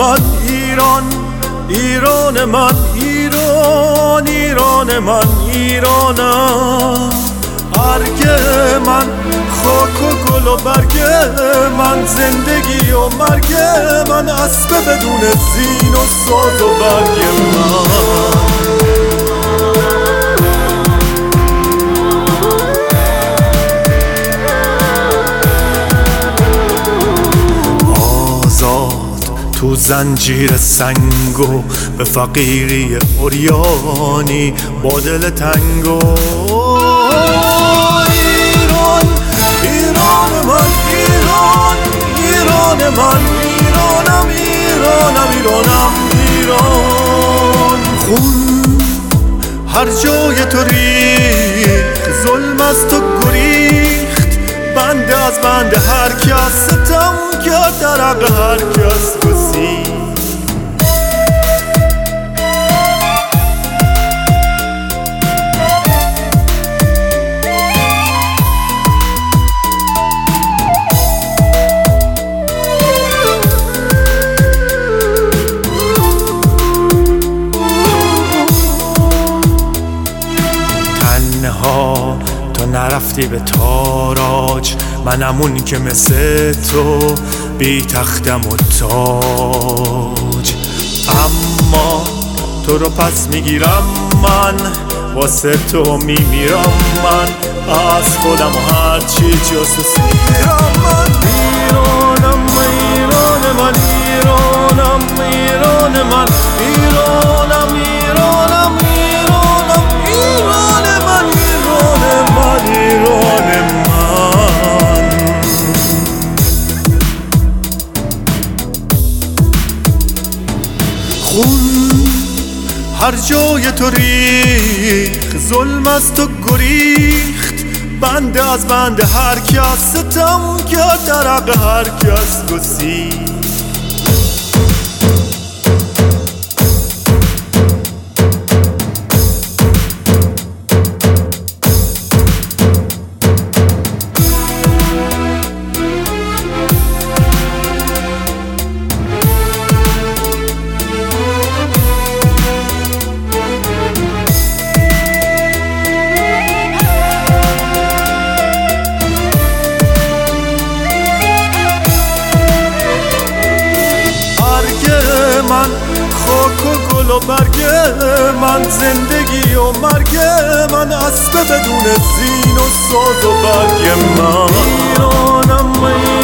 من ایران، ایران من ایران، ایران من ایرانم. ارگ من خاک و گل و برگ من، زندگی و مرگ من، اسب بدون زین و ساز و برگ من. تو زنجیر سنگ و به فقیری عریانی با دل تنگ و ایران، ایران من ایران، ایران من ایرانم، ایرانم ایرانم ایران. خون هر جای تو ریخت، ظلم از تو گریخت، بنده از بنده هر کس ستم کرد، در حق هر کس گسید. تنها تو نرفتی به تاراج، منم اون که مثل تو بی تختم و تاج. اما تو رو پس میگیرم من، واسه تو میمیرم من، از خودم و هر چی جز تو سیرم من. ایرانم ایران من ایرانم، ایران من ایرانم، ایرانم ایرانم، ایران من ایران من ایران من. خون هر جای تو ریخت، ظلم از تو گریخت، بنده از بنده هر کس ستم کرد، در حق هر کس گسید. من خاک و گل و برگ من، زندگی و مرگ من، اسب بدون زین و ساز و برگ من. ایرانم